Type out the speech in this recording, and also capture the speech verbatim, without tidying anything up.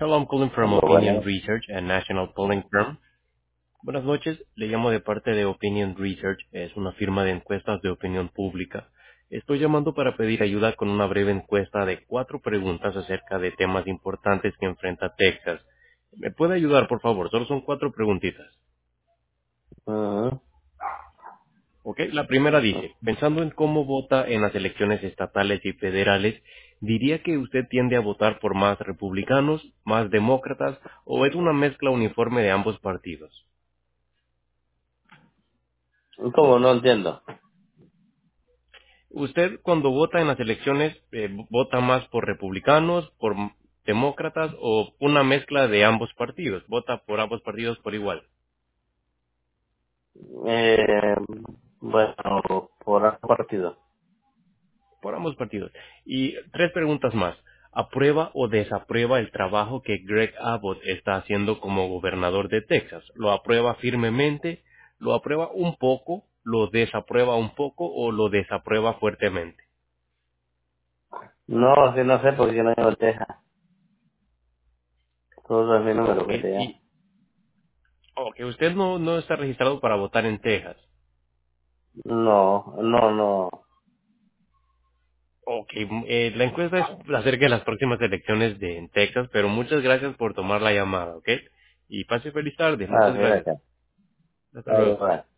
Hello, I'm calling from Algo Opinion bueno. Research, a national polling firm. Buenas noches, le llamo de parte de Opinion Research, es una firma de encuestas de opinión pública. Estoy llamando para pedir ayuda con una breve encuesta de cuatro preguntas acerca de temas importantes que enfrenta Texas. ¿Me puede ayudar, por favor? Solo son cuatro preguntitas. Ujú. ¿Ok? La primera dice, pensando en cómo vota en las elecciones estatales y federales, ¿diría que usted tiende a votar por más republicanos, más demócratas o es una mezcla uniforme de ambos partidos? ¿Cómo? No entiendo. ¿Usted cuando vota en las elecciones eh, vota más por republicanos, por m- demócratas o una mezcla de ambos partidos? ¿Vota por ambos partidos por igual? Eh, bueno, por un partido. Por ambos partidos. Y tres preguntas más. ¿Aprueba o desaprueba el trabajo que Greg Abbott está haciendo como gobernador de Texas? ¿Lo aprueba firmemente? ¿Lo aprueba un poco? ¿Lo desaprueba un poco o lo desaprueba fuertemente? No, así no sé porque yo no vivo en Texas. Todos es mi número Ok, que te llamo. y okay, usted no, no está registrado para votar en Texas. No, no, no. Ok, eh, la encuesta es acerca de las próximas elecciones de en Texas, pero muchas gracias por tomar la llamada, ¿ok? Y pase feliz tarde, Ah, muchas mira gracias. acá. Hasta Ah, luego. bueno.